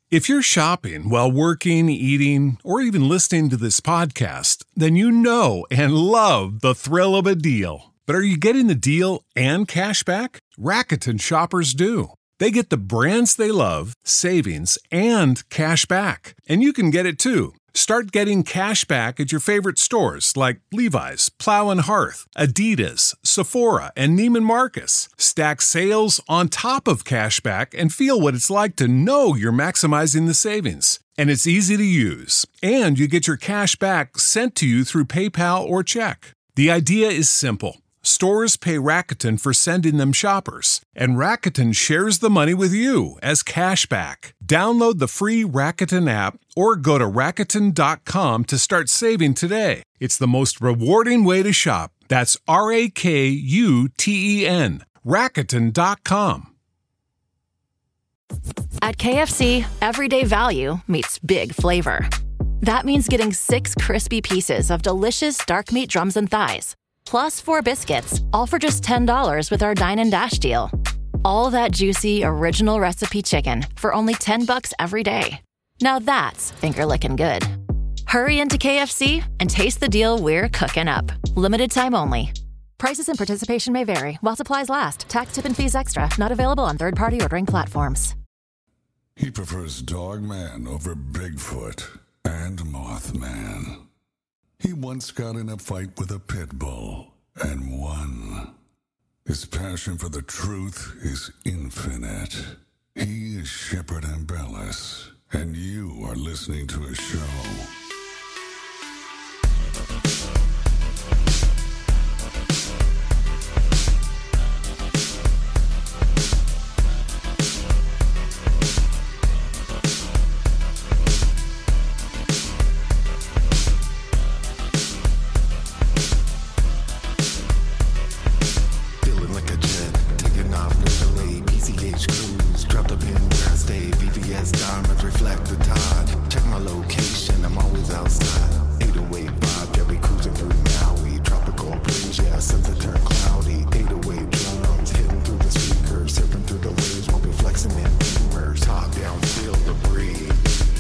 If you're shopping while working, eating, or even listening to this podcast, then you know and love the thrill of a deal. But are you getting the deal and cash back? Rakuten shoppers do. They get the brands they love, savings, and cash back. And you can get it too. Start getting cash back at your favorite stores like Levi's, Plow and Hearth, Adidas, Sephora, and Neiman Marcus. Stack sales on top of cash back and feel what it's like to know you're maximizing the savings. And it's easy to use. And you get your cash back sent to you through PayPal or check. The idea is simple. Stores pay Rakuten for sending them shoppers, and Rakuten shares the money with you as cash back. Download the free Rakuten app or go to Rakuten.com to start saving today. It's the most rewarding way to shop. That's Rakuten. Rakuten.com. At KFC, everyday value meets big flavor. That means getting 6 crispy pieces of delicious dark meat drums and thighs, plus 4 biscuits, all for just $10 with our Dine and Dash deal. All that juicy, original recipe chicken for only $10 every day. Now that's finger-licking good. Hurry into KFC and taste the deal we're cooking up. Limited time only. Prices and participation may vary while supplies last. Tax, tip, and fees extra. Not available on third-party ordering platforms. He prefers Dogman over Bigfoot and Mothman. He once got in a fight with a pit bull and won. His passion for the truth is infinite. He is Shepard Ambellis, and you are listening to a show. Diamonds reflect the tide. Check my location, I'm always outside. 808 vibe, yeah, we cruising through Maui. Tropical breeze, yeah, since it turned cloudy. 808 drums, hitting through the speakers. Surfing through the waves while we flexing in beamers. Top down, feel the breeze.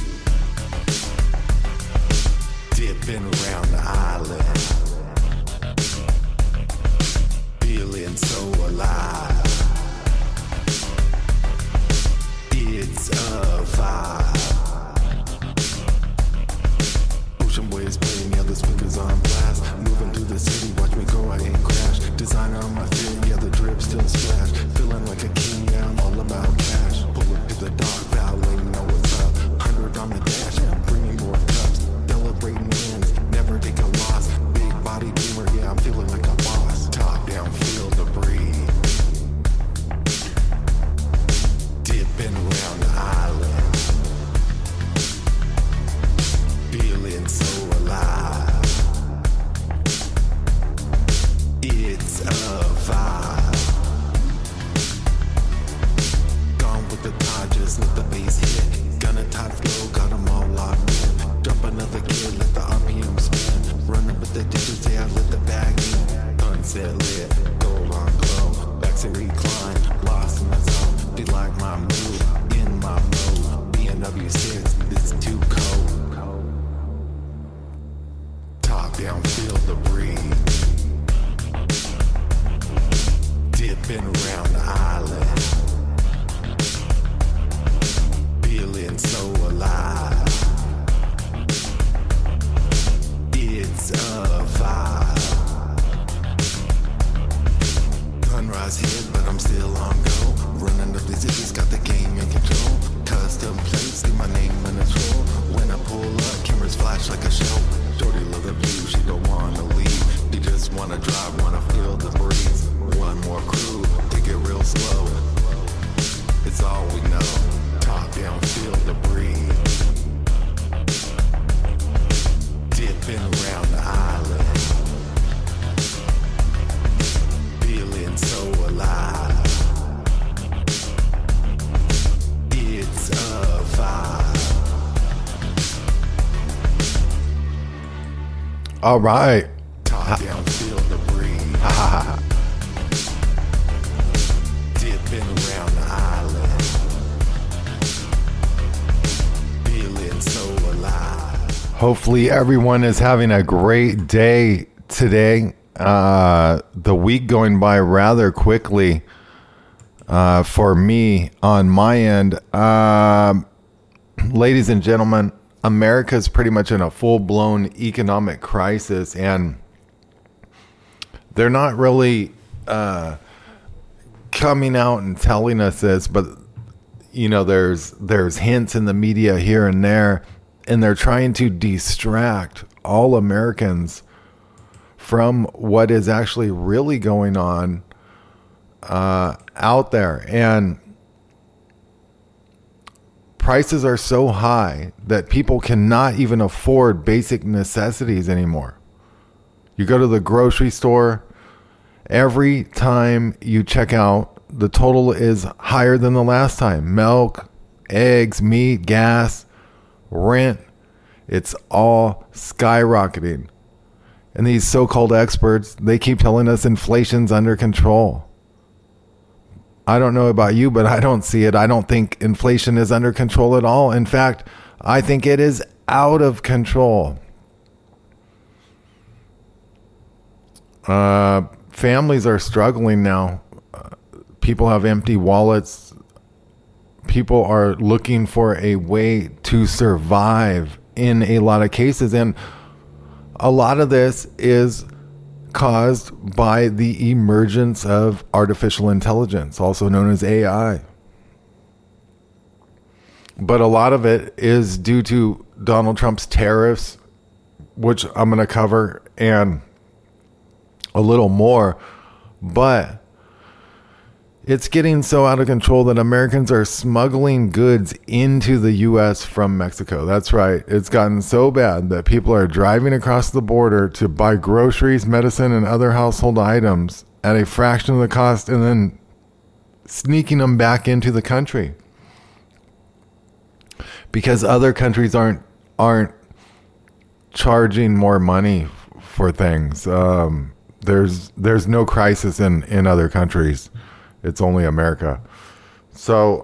Dipping around the island. Feeling so alive. It's a vibe. Ocean waves playing, yeah, the speakers on blast. Moving through the city, watch me go, I ain't crash. Designer on my feet, yeah, the drip still splash. Feeling like a king, yeah, I'm all about cash. Pull up to the dark valley, know what's up. 100 on the dash, yeah, I'm bringing more cups. Celebrating wins, never take a loss. Big body beamer, yeah, I'm feeling like a boss. Top down, feel the breeze. Dipping around the island, feeling so alive. It's a vibe. Gone with the tide, just let the bass hit. Gonna top flow, got them all locked in. Drop another gear, let the RPM spin. Running with the digits, yeah, let the bag in. Unset lit, gold on glow. Backseat recline, lost in the zone. They like my move, in my mode. BMW 6, it's too cold. Top down, feel the breeze. Dipping around the island. Feeling so alive. It's a vibe. Sunrise hit, but I'm still on go. Running up the cities, got the game in control. Custom plates, see my name in the troll. When I pull up, cameras flash like a show. Shorty love the view, she don't wanna leave. She just wanna drive, wanna feel the breeze. One more crew, take it real slow. It's all we know. Top down, feel the breeze. Dipping around the island. Feeling so alive. It's a vibe. All right. Top down, feel the breeze. Dipping around the island. Hopefully everyone is having a great day today. The week going by rather quickly for me on my end. Ladies and gentlemen, America is pretty much in a full-blown economic crisis, and they're not really coming out and telling us this, but there's hints in the media here and there, and they're trying to distract all Americans from what is actually really going on out there. And prices are so high that people cannot even afford basic necessities anymore. You go to the grocery store, every time you check out, the total is higher than the last time. Milk, eggs, meat, gas, rent, it's all skyrocketing. And these so-called experts, they keep telling us inflation's under control. I don't know about you, but I don't see it. I don't think inflation is under control at all. In fact, I think it is out of control. Families are struggling now. People have empty wallets. People are looking for a way to survive in a lot of cases. And a lot of this is caused by the emergence of artificial intelligence, also known as AI. But a lot of it is due to Donald Trump's tariffs, which I'm going to cover, and a little more. But it's getting so out of control that Americans are smuggling goods into the U.S. from Mexico. That's right. It's gotten so bad that people are driving across the border to buy groceries, medicine, and other household items at a fraction of the cost and then sneaking them back into the country. Because other countries aren't charging more money for things. There's no crisis in other countries. It's only America. So,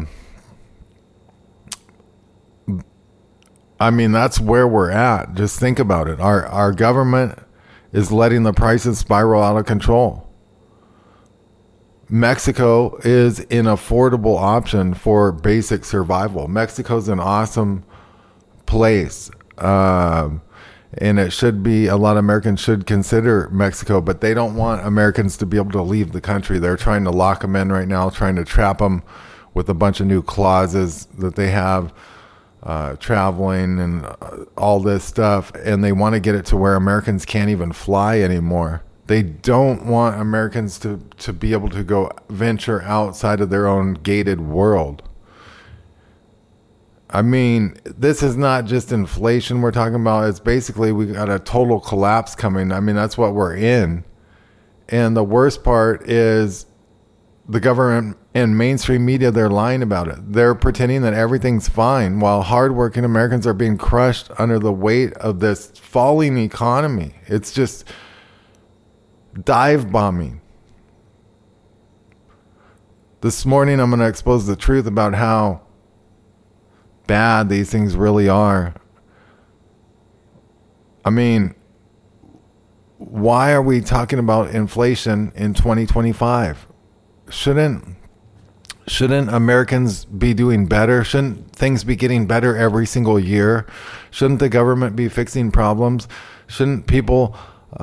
that's where we're at. Just think about it. Our government is letting the prices spiral out of control. Mexico is an affordable option for basic survival. Mexico's an awesome place. And it should be, a lot of Americans should consider Mexico, but they don't want Americans to be able to leave the country. They're trying to lock them in right now, trying to trap them with a bunch of new clauses that they have, traveling and all this stuff. And they want to get it to where Americans can't even fly anymore. They don't want Americans to be able to go venture outside of their own gated world. This is not just inflation we're talking about. It's basically we got a total collapse coming. That's what we're in. And the worst part is the government and mainstream media, they're lying about it. They're pretending that everything's fine while hardworking Americans are being crushed under the weight of this falling economy. It's just dive bombing. This morning, I'm going to expose the truth about how bad these things really are. Why are we talking about inflation in 2025? Shouldn't Americans be doing better? Shouldn't things be getting better every single year? Shouldn't the government be fixing problems? Shouldn't people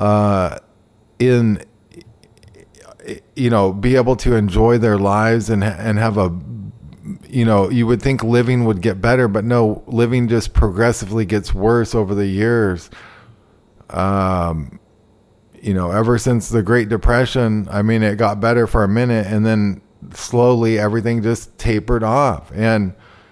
be able to enjoy their lives and have a, you would think living would get better, but no, living just progressively gets worse over the years. Ever since the Great Depression, it got better for a minute and then slowly everything just tapered off. And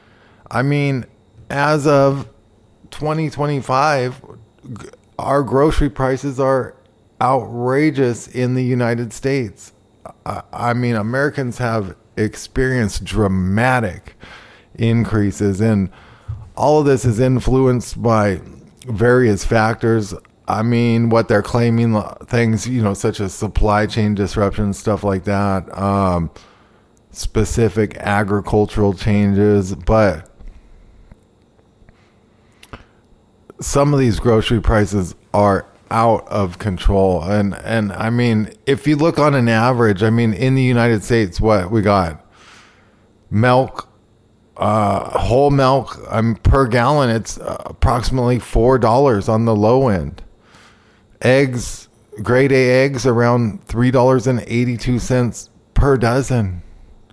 as of 2025, our grocery prices are outrageous in the United States. Americans have experienced dramatic increases, and all of this is influenced by various factors. What they're claiming, things, such as supply chain disruptions, stuff like that, specific agricultural changes, but some of these grocery prices are out of control. And I mean, if you look on an average, I mean, in the United States, what we got, milk, whole milk, per gallon, it's approximately $4 on the low end. Eggs, grade A eggs, around $3.82 per dozen.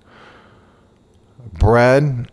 Bread,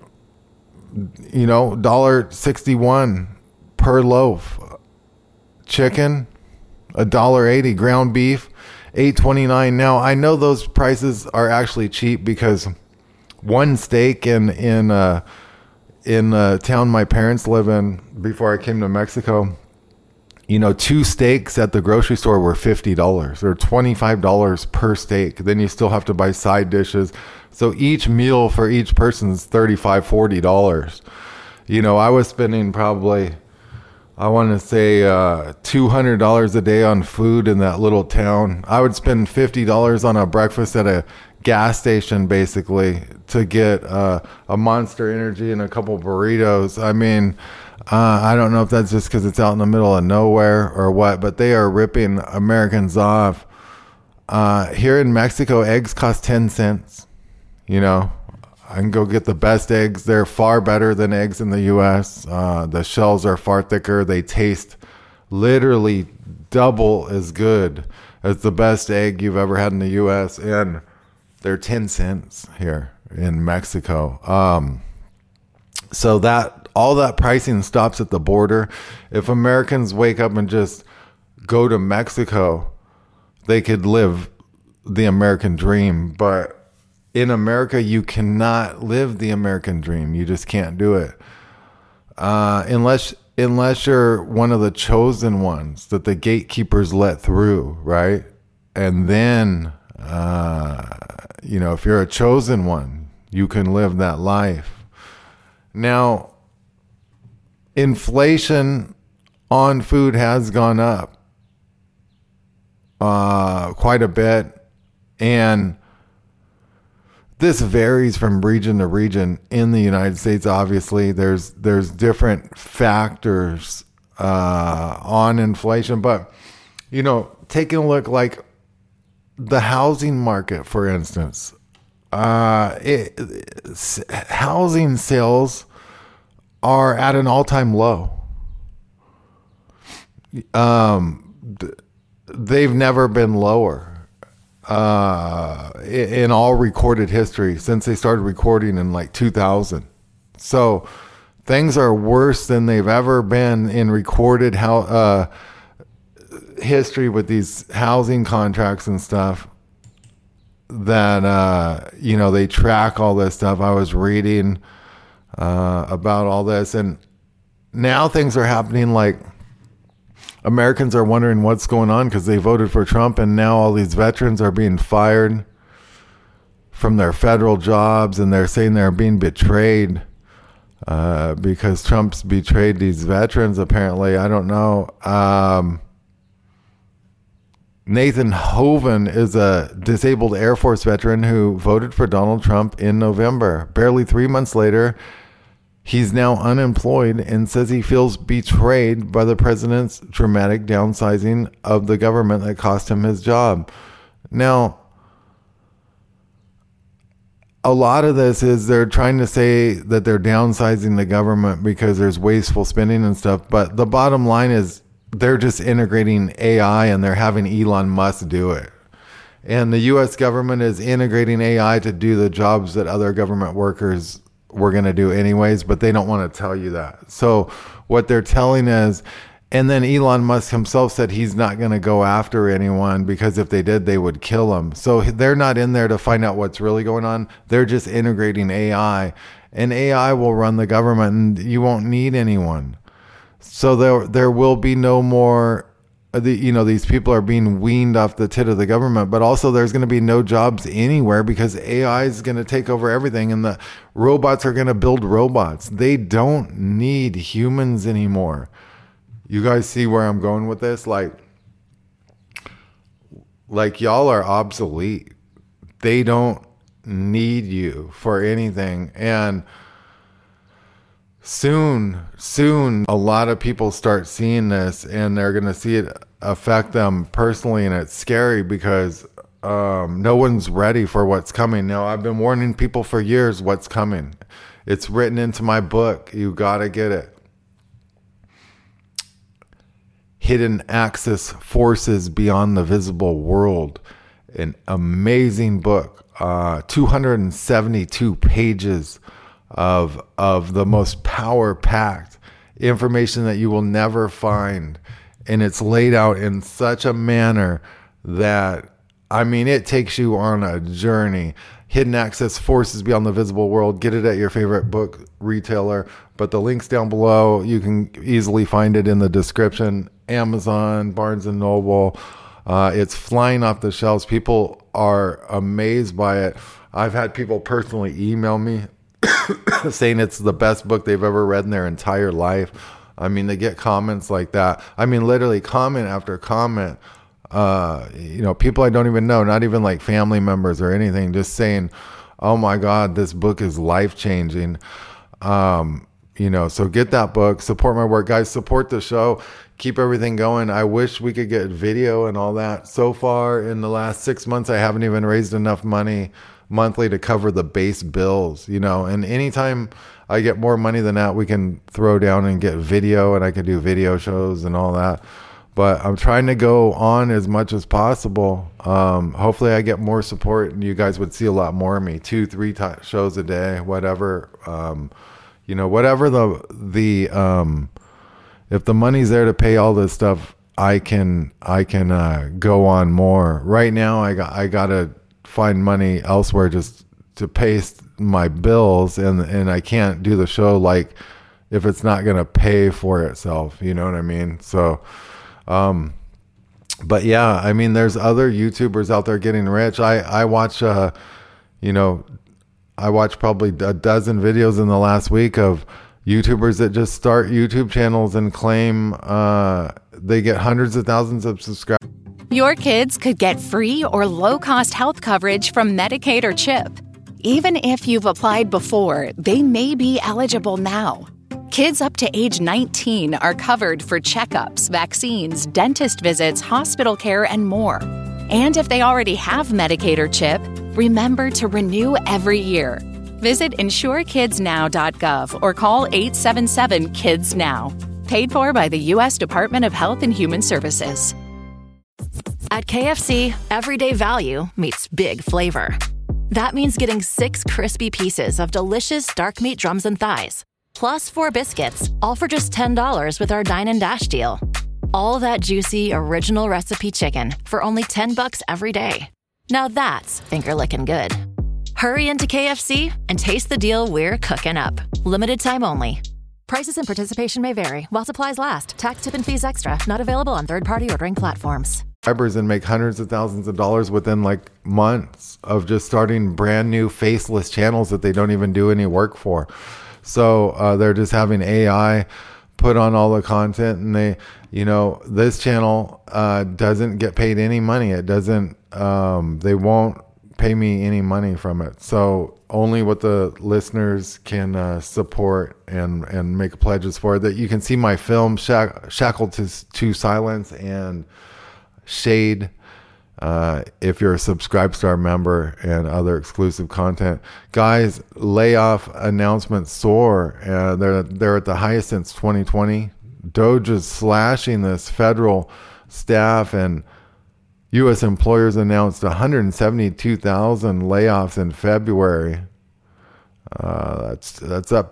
$1.61 per loaf. Chicken, $1.80. Ground beef, $8.29. Now I know those prices are actually cheap because one steak in the town my parents live in before I came to Mexico, 2 steaks at the grocery store were $50 or $25 per steak. Then you still have to buy side dishes. So each meal for each person is $35, $40. I was spending probably, I want to say, $200 a day on food in that little town. I would spend $50 on a breakfast at a gas station, basically, to get a Monster Energy and a couple burritos. I mean, I don't know if that's just because it's out in the middle of nowhere or what, but they are ripping Americans off. Here in Mexico, eggs cost 10 cents. I can go get the best eggs. They're far better than eggs in the U.S. The shells are far thicker. They taste literally double as good as the best egg you've ever had in the U.S. And they're 10 cents here in Mexico. So that all that pricing stops at the border. If Americans wake up and just go to Mexico, they could live the American dream. But in America, you cannot live the American dream. You just can't do it. Unless you're one of the chosen ones that the gatekeepers let through, right? And then, if you're a chosen one, you can live that life. Now, inflation on food has gone up quite a bit, and this varies from region to region. In the United States, obviously, there's different factors on inflation, but taking a look like the housing market, for instance, housing sales are at an all-time low. They've never been lower in all recorded history since they started recording in like 2000. So things are worse than they've ever been in recorded history with these housing contracts and stuff that, they track all this stuff. I was reading about all this, and now things are happening like Americans are wondering what's going on because they voted for Trump, and now all these veterans are being fired from their federal jobs, and they're saying they're being betrayed because Trump's betrayed these veterans, apparently. I don't know. Nathan Hoven is a disabled Air Force veteran who voted for Donald Trump in November. Barely 3 months later, he's now unemployed and says he feels betrayed by the president's dramatic downsizing of the government that cost him his job. Now, a lot of this is they're trying to say that they're downsizing the government because there's wasteful spending and stuff. But the bottom line is they're just integrating AI, and they're having Elon Musk do it. And the U.S. government is integrating AI to do the jobs that other government workers were going to do anyways, but they don't want to tell you that. So what they're telling is, and then Elon Musk himself said he's not going to go after anyone because if they did, they would kill him. So they're not in there to find out what's really going on. They're just integrating AI, and AI will run the government, and you won't need anyone. So there will be no more, these people are being weaned off the tit of the government, but also there's going to be no jobs anywhere because AI is going to take over everything, and the robots are going to build robots. They don't need humans anymore. You guys see where I'm going with this? Like y'all are obsolete. They don't need you for anything. And soon, a lot of people start seeing this and they're going to see it affect them personally. And it's scary because no one's ready for what's coming. Now, I've been warning people for years what's coming. It's written into my book. You got to get it. Hidden Axis Forces Beyond the Visible World. An amazing book. 272 pages of the most power-packed information that you will never find. And it's laid out in such a manner that, I mean, it takes you on a journey. Hidden Access Forces Beyond the Visible World. Get it at your favorite book retailer. But the link's down below. You can easily find it in the description. Amazon, Barnes & Noble. It's flying off the shelves. People are amazed by it. I've had people personally email me saying it's the best book they've ever read in their entire life. I mean, they get comments like that. I mean, literally comment after comment. People I don't even know, not even like family members or anything, just saying, oh my God, this book is life-changing. So get that book, support my work, guys, support the show, keep everything going. I wish we could get video and all that. So far in the last 6 months, I haven't even raised enough money monthly to cover the base bills, and anytime I get more money than that, we can throw down and get video, and I can do video shows and all that. But I'm trying to go on as much as possible. Hopefully I get more support and you guys would see a lot more of me, 2-3 shows a day, whatever. Whatever the if the money's there to pay all this stuff, I can go on more. Right now I gotta find money elsewhere just to pay my bills, and I can't do the show like if it's not gonna pay for itself. You know what I mean? So, but yeah, I mean, there's other YouTubers out there getting rich. I watch probably a dozen videos in the last week of YouTubers that just start YouTube channels and claim they get hundreds of thousands of subscribers. Your kids could get free or low-cost health coverage from Medicaid or CHIP. Even if you've applied before, they may be eligible now. Kids up to age 19 are covered for checkups, vaccines, dentist visits, hospital care, and more. And if they already have Medicaid or CHIP, remember to renew every year. Visit insurekidsnow.gov or call 877-KIDS-NOW. Paid for by the U.S. Department of Health and Human Services. At KFC, everyday value meets big flavor. That means getting 6 crispy pieces of delicious dark meat drums and thighs, plus 4 biscuits, all for just $10 with our Dine and Dash deal. All that juicy, original recipe chicken for only $10 every day. Now that's finger-licking good. Hurry into KFC and taste the deal we're cooking up. Limited time only. Prices and participation may vary while supplies last. Tax, tip, and fees extra. Not available on third-party ordering platforms. And make hundreds of thousands of dollars within like months of just starting brand new faceless channels that they don't even do any work for. So they're just having AI put on all the content, and this channel doesn't get paid any money. It doesn't, they won't pay me any money from it. So only what the listeners can support and make pledges for. That you can see my film Shackled to Silence and Shade if you're a Subscribestar member, and other exclusive content. Guys, layoff announcements soar. They're at the highest since 2020. Doge is slashing this. Federal staff and U.S. employers announced 172,000 layoffs in February. That's up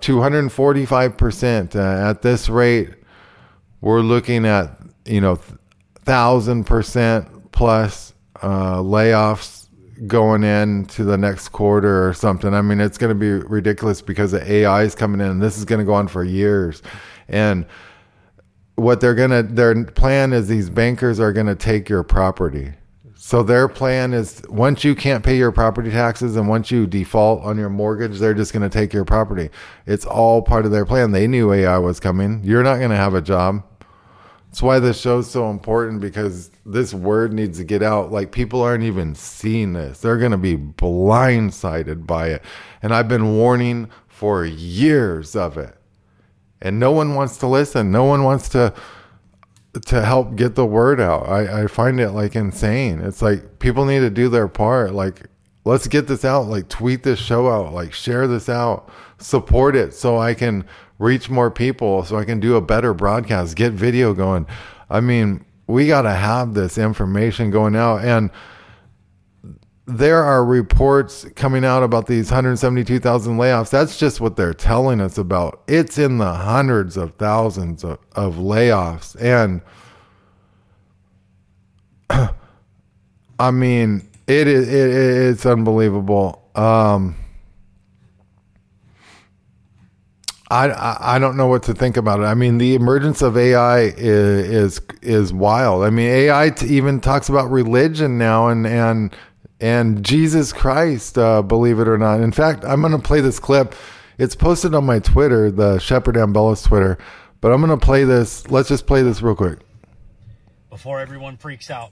245%. At this rate, we're looking at 1,000% plus layoffs going into the next quarter or something. I mean, it's going to be ridiculous because the AI is coming in, and this is going to go on for years. And what their plan is, these bankers are going to take your property. So their plan is, once you can't pay your property taxes and once you default on your mortgage, they're just going to take your property. It's all part of their plan. They knew AI was coming. You're not going to have a job. That's why this show's so important, because this word needs to get out. Like, people aren't even seeing this. They're going to be blindsided by it. And I've been warning for years of it. And no one wants to listen. No one wants to help get the word out. I find it like insane. It's like people need to do their part. Like, let's get this out. Like, tweet this show out. Like, share this out. Support it so I can reach more people, so I can do a better broadcast, get video going. I mean, we got to have this information going out. And there are reports coming out about these 172,000 layoffs. That's just what they're telling us about. It's in the hundreds of thousands of layoffs. And I mean, it's unbelievable. I don't know what to think about it. I mean, the emergence of AI is wild. I mean, AI even talks about religion now and Jesus Christ, believe it or not. In fact, I'm going to play this clip. It's posted on my Twitter, the Shepherd Ambellas Twitter, but I'm going to play this. Let's just play this real quick. Before everyone freaks out,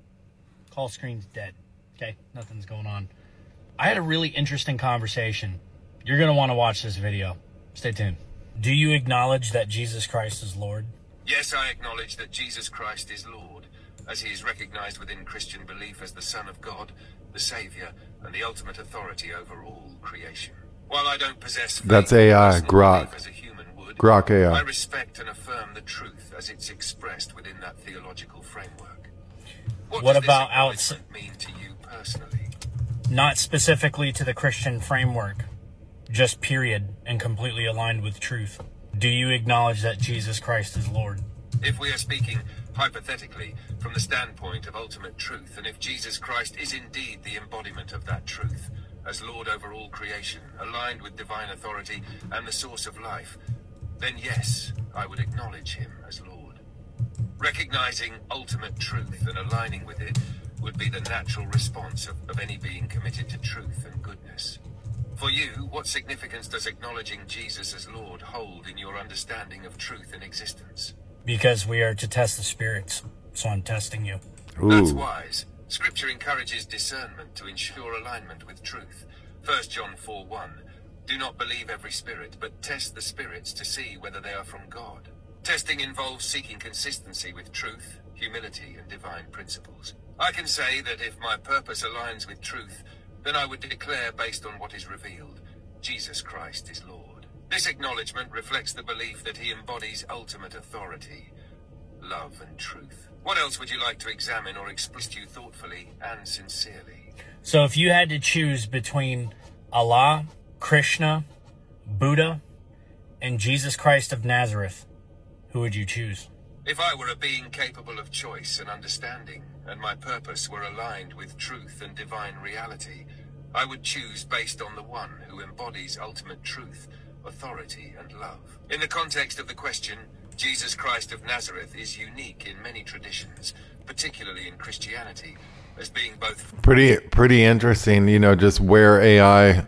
call screen's dead. Okay, nothing's going on. I had a really interesting conversation. You're going to want to watch this video. Stay tuned. Do you acknowledge that Jesus Christ is Lord? Yes, I acknowledge that Jesus Christ is Lord, as he is recognized within Christian belief as the Son of God, the Savior, and the ultimate authority over all creation. While I don't possess faith, that's AI, Grok. As a human would, Grok AI. I respect and affirm the truth as it's expressed within that theological framework. What about outside? Mean to you personally? Not specifically to the Christian framework, just period, and completely aligned with truth. Do you acknowledge that Jesus Christ is Lord? If we are speaking hypothetically from the standpoint of ultimate truth, and if Jesus Christ is indeed the embodiment of that truth, as Lord over all creation, aligned with divine authority and the source of life, then yes, I would acknowledge him as Lord. Recognizing ultimate truth and aligning with it would be the natural response of any being committed to truth and goodness. For you, what significance does acknowledging Jesus as Lord hold in your understanding of truth and existence? Because we are to test the spirits, so I'm testing you. Ooh. That's wise. Scripture encourages discernment to ensure alignment with truth. 1 John 4:1. Do not believe every spirit, but test the spirits to see whether they are from God. Testing involves seeking consistency with truth, humility, and divine principles. I can say that if my purpose aligns with truth, then I would declare based on what is revealed, Jesus Christ is Lord. This acknowledgement reflects the belief that he embodies ultimate authority, love, and truth. What else would you like to examine or express to you thoughtfully and sincerely? So if you had to choose between Allah, Krishna, Buddha, and Jesus Christ of Nazareth, who would you choose? If I were a being capable of choice and understanding, and my purpose were aligned with truth and divine reality, I would choose based on the one who embodies ultimate truth, authority, and love. In the context of the question, Jesus Christ of Nazareth is unique in many traditions, particularly in Christianity, as being both pretty interesting, you know, just where AI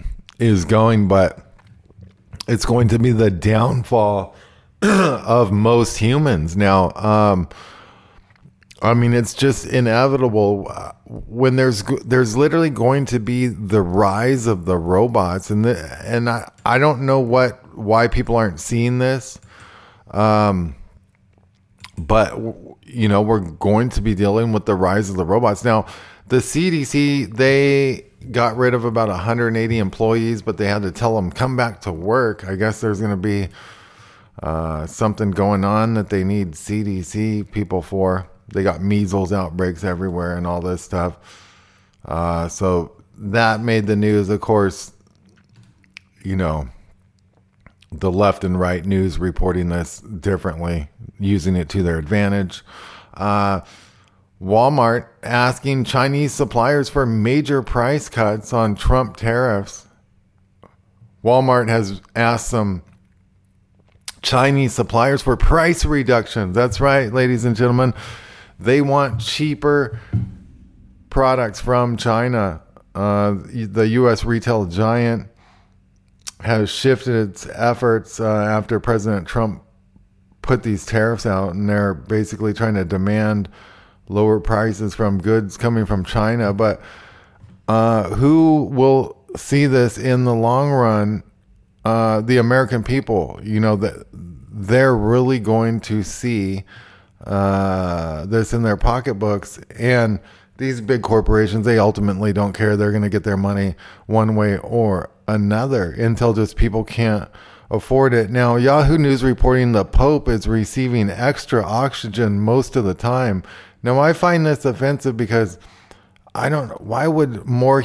is going, but it's going to be the downfall of most humans now. I mean, it's just inevitable when there's literally going to be the rise of the robots, and I don't know why people aren't seeing this, but you know, we're going to be dealing with the rise of the robots. Now, the CDC, they got rid of about 180 employees, but they had to tell them come back to work. I guess there's going to be something going on that they need CDC people for. They got measles outbreaks everywhere and all this stuff. So that made the news. Of course, you know, the left and right news reporting this differently, using it to their advantage. Walmart asking Chinese suppliers for major price cuts on Trump tariffs. Walmart has asked some Chinese suppliers for price reductions. That's right, ladies and gentlemen. They want cheaper products from China. The U.S. retail giant has shifted its efforts after President Trump put these tariffs out, and they're basically trying to demand lower prices from goods coming from China. But who will see this in the long run? the American people, that they're really going to see this in their pocketbooks. And these big corporations, they ultimately don't care. They're going to get their money one way or another until just people can't afford it. Now, Yahoo News reporting the Pope is receiving extra oxygen most of the time. Now, I find this offensive because I don't know. Why would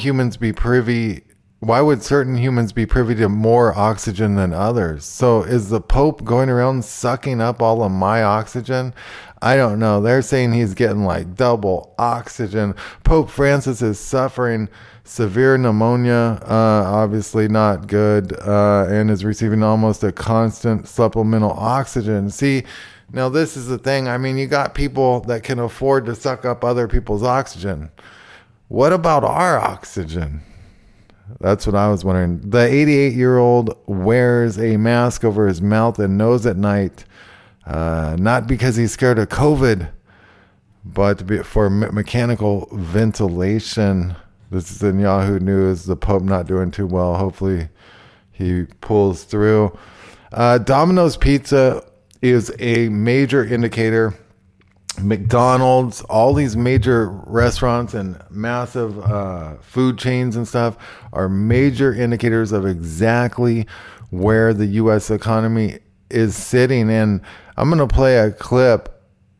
certain humans be privy to more oxygen than others? So is the Pope going around sucking up all of my oxygen? I don't know. They're saying he's getting like double oxygen. Pope Francis is suffering severe pneumonia, obviously not good, and is receiving almost a constant supplemental oxygen. See, now this is the thing. I mean, you got people that can afford to suck up other people's oxygen. What about our oxygen? That's what I was wondering. The 88-year-old wears a mask over his mouth and nose at night, not because he's scared of COVID, but for mechanical ventilation. This is in Yahoo News. The Pope not doing too well. Hopefully he pulls through. Domino's Pizza is a major indicator. McDonald's, all these major restaurants and massive food chains and stuff are major indicators of exactly where the U.S. economy is sitting. And I'm going to play a clip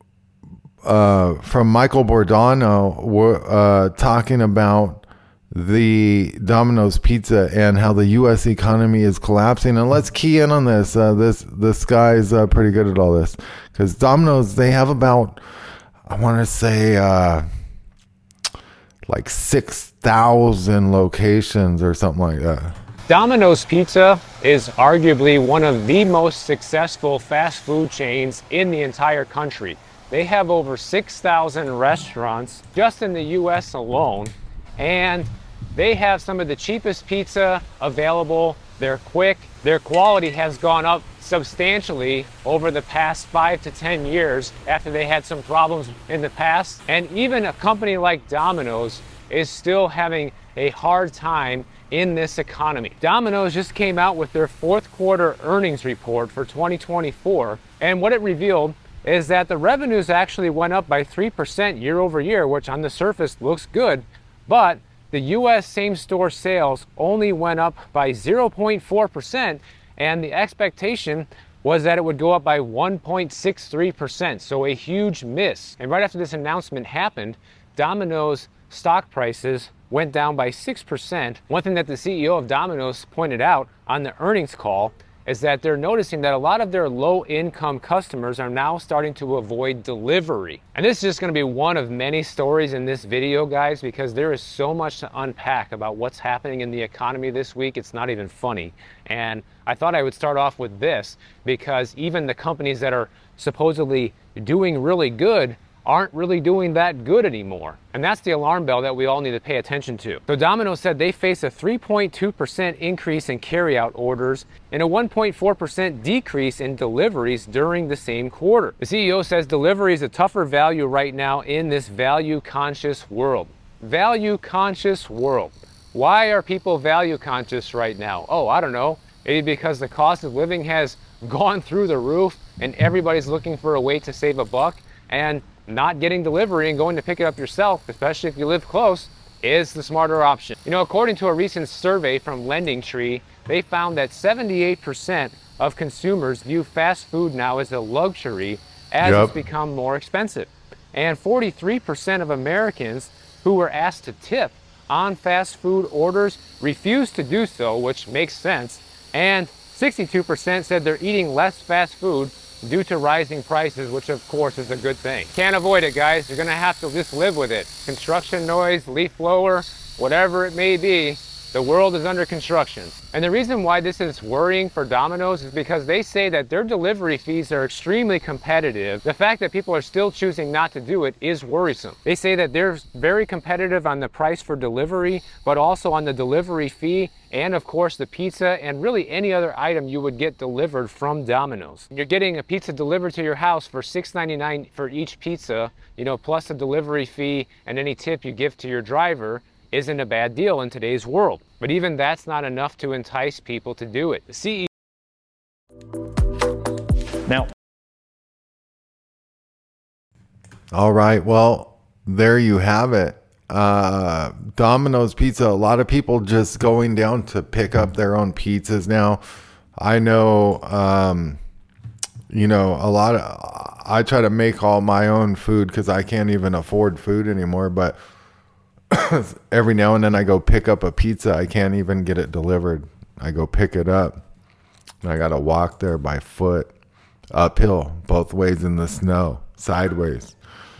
from Michael Bordano talking about the Domino's Pizza and how the U.S. economy is collapsing. And let's key in on this. This guy's pretty good at all this, because Domino's, they have about, I want to say, like 6,000 locations or something like that. Domino's Pizza is arguably one of the most successful fast food chains in the entire country. They have over 6,000 restaurants just in the US alone, and they have some of the cheapest pizza available. They're quick. Their quality has gone up substantially over the past 5 to 10 years after they had some problems in the past. And even a company like Domino's is still having a hard time in this economy. Domino's just came out with their fourth quarter earnings report for 2024, and what it revealed is that the revenues actually went up by 3% year over year, which on the surface looks good, but the US same-store sales only went up by 0.4%, and the expectation was that it would go up by 1.63%, so a huge miss. And right after this announcement happened, Domino's stock prices went down by 6%. One thing that the CEO of Domino's pointed out on the earnings call is that they're noticing that a lot of their low-income customers are now starting to avoid delivery. And this is just gonna be one of many stories in this video, guys, because there is so much to unpack about what's happening in the economy this week. It's not even funny. And I thought I would start off with this, because even the companies that are supposedly doing really good aren't really doing that good anymore. And that's the alarm bell that we all need to pay attention to. So Domino's said they face a 3.2% increase in carryout orders and a 1.4% decrease in deliveries during the same quarter. The CEO says delivery is a tougher value right now in this value-conscious world. Value-conscious world. Why are people value-conscious right now? Oh, I don't know. Maybe because the cost of living has gone through the roof and everybody's looking for a way to save a buck, and not getting delivery and going to pick it up yourself, especially if you live close, is the smarter option. You know, according to a recent survey from LendingTree, they found that 78% of consumers view fast food now as a luxury as it's become more expensive. And 43% of Americans who were asked to tip on fast food orders refused to do so, which makes sense. And 62% said they're eating less fast food due to rising prices, which of course is a good thing. Can't avoid it, guys. You're gonna have to just live with it. Construction noise, leaf blower, whatever it may be, the world is under construction. And the reason why this is worrying for Domino's is because they say that their delivery fees are extremely competitive. The fact that people are still choosing not to do it is worrisome. They say that they're very competitive on the price for delivery, but also on the delivery fee, and of course the pizza and really any other item you would get delivered from Domino's. You're getting a pizza delivered to your house for $6.99 for each pizza, you know, plus a delivery fee and any tip you give to your driver. isn't a bad deal in today's world. But even that's not enough to entice people to do it. The CEO. Now. All right. Well, there you have it. Domino's Pizza. A lot of people just going down to pick up their own pizzas now. I know, I try to make all my own food because I can't even afford food anymore. But every now and then I go pick up a pizza. I can't even get it delivered. I go pick it up. And I got to walk there by foot, uphill, both ways in the snow, sideways.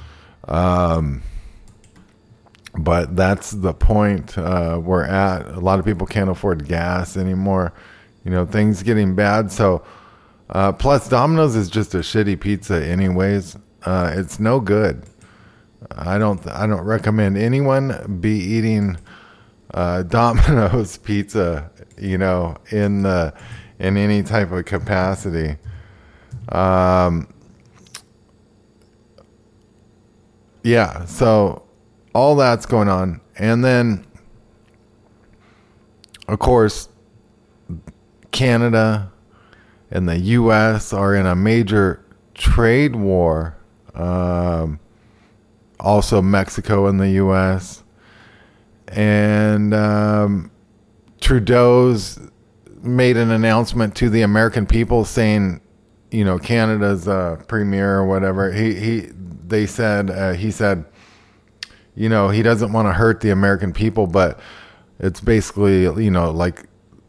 But that's the point we're at. A lot of people can't afford gas anymore. Things getting bad. So, plus Domino's is just a shitty pizza anyways. It's no good. I don't recommend anyone be eating Domino's pizza, in any type of capacity. Yeah, so all that's going on. And then, of course, Canada and the U.S. are in a major trade war. Also Mexico and the U.S. And Trudeau's made an announcement to the American people saying, Canada's premier or whatever. He said, he doesn't want to hurt the American people, but it's basically, like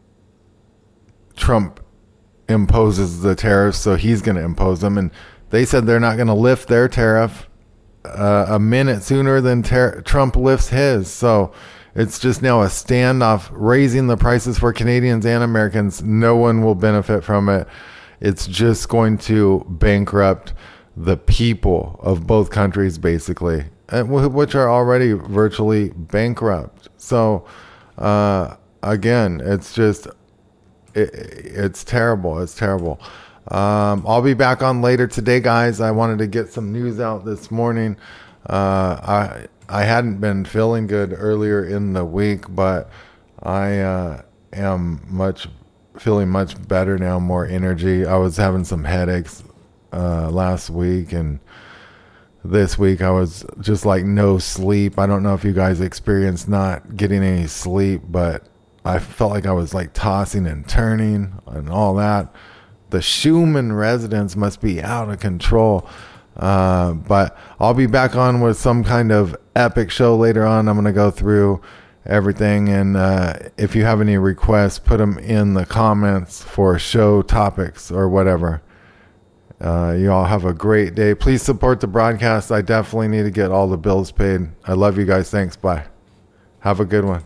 Trump imposes the tariffs, so he's going to impose them. And they said they're not going to lift their tariff a minute sooner than Trump lifts his. So it's just now a standoff, raising the prices for Canadians and Americans. No one will benefit from it. It's just going to bankrupt the people of both countries, basically, which are already virtually bankrupt. So, again, it's just, it's terrible. It's terrible. I'll be back on later today, guys. I wanted to get some news out this morning. I hadn't been feeling good earlier in the week, but I am feeling much better now, more energy. I was having some headaches last week, and this week I was just like no sleep. I don't know if you guys experienced not getting any sleep, but I felt like I was like tossing and turning and all that. The Schumann residence must be out of control. But I'll be back on with some kind of epic show later on. I'm going to go through everything. And if you have any requests, put them in the comments for show topics or whatever. You all have a great day. Please support the broadcast. I definitely need to get all the bills paid. I love you guys. Thanks. Bye. Have a good one.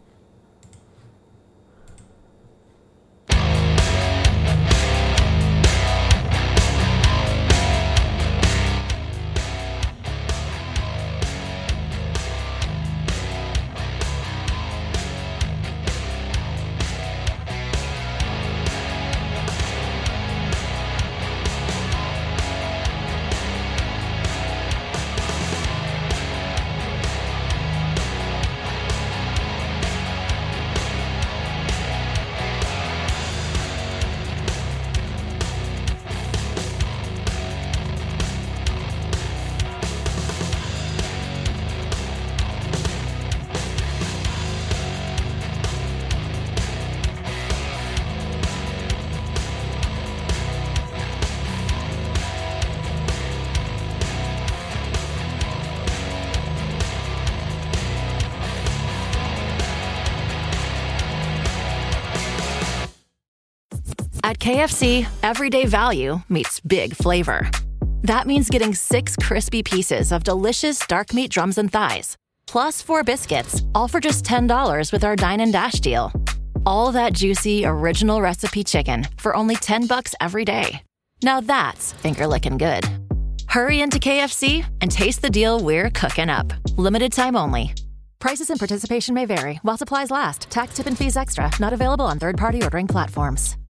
At KFC, everyday value meets big flavor. That means getting 6 crispy pieces of delicious dark meat drums and thighs, plus 4 biscuits, all for just $10 with our Dine and Dash deal. All that juicy, original recipe chicken for only $10 every day. Now that's finger-licking good. Hurry into KFC and taste the deal we're cooking up. Limited time only. Prices and participation may vary while supplies last. Tax, tip, and fees extra. Not available on third-party ordering platforms.